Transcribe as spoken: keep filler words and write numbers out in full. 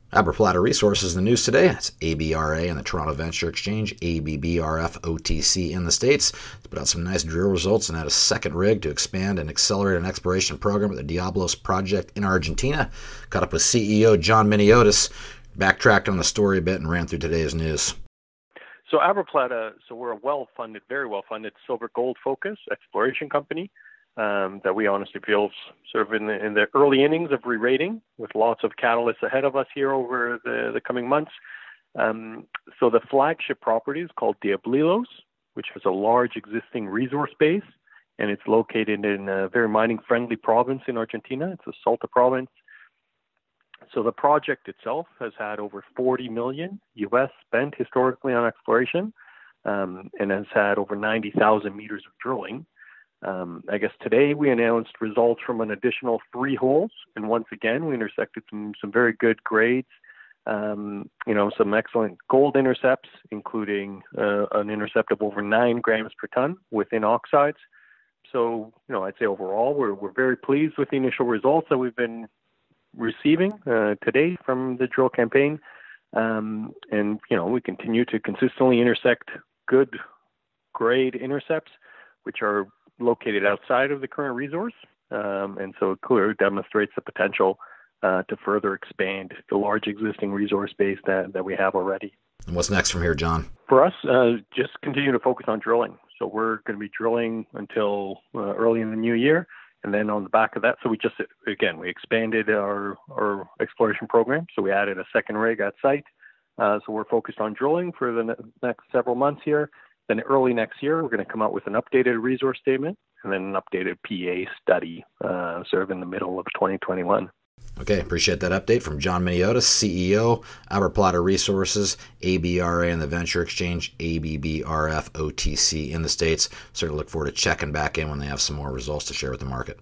AberPlatta Resources, the news today. It's A B R A and the Toronto Venture Exchange, A B B R F O T C in the States. It's put out some nice drill results and had a second rig to expand and accelerate an exploration program at the Diablos project in Argentina. Caught up with C E O John Miniotis, backtracked on the story a bit and ran through today's news. So AberPlatta, so we're a well-funded, very well-funded silver-gold focused exploration company um, that we honestly feel is sort of in the, in the early innings of re-rating with lots of catalysts ahead of us here over the, the coming months. Um, so the flagship property is called Diablillos, which has a large existing resource base, and it's located in a very mining-friendly province in Argentina. It's the Salta province. So the project itself has had over forty million U S spent historically on exploration, um, and has had over ninety thousand meters of drilling. Um, I guess today we announced results from an additional three holes, and once again we intersected some some very good grades. Um, you know, some excellent gold intercepts, including uh, an intercept of over nine grams per ton within oxides. So, you know, I'd say overall we're we're very pleased with the initial results that we've been receiving uh, today from the drill campaign, um, and you know we continue to consistently intersect good grade intercepts, which are located outside of the current resource, um, and so it clearly demonstrates the potential uh, to further expand the large existing resource base that, that we have already. And what's next from here, John? For us, uh, just continue to focus on drilling. So we're going to be drilling until uh, early in the new year. And then on the back of that, so we just, again, we expanded our, our exploration program. So we added a second rig at site. Uh, so we're focused on drilling for the ne- next several months here. Then early next year, we're going to come out with an updated resource statement and then an updated P A study, uh, sort of in the middle of twenty twenty-one. Okay, appreciate that update from John Miniotis, C E O, AberPlatta Resources, A B R A and the Venture Exchange, A B B R F O T C in the States. Certainly look forward to checking back in when they have some more results to share with the market.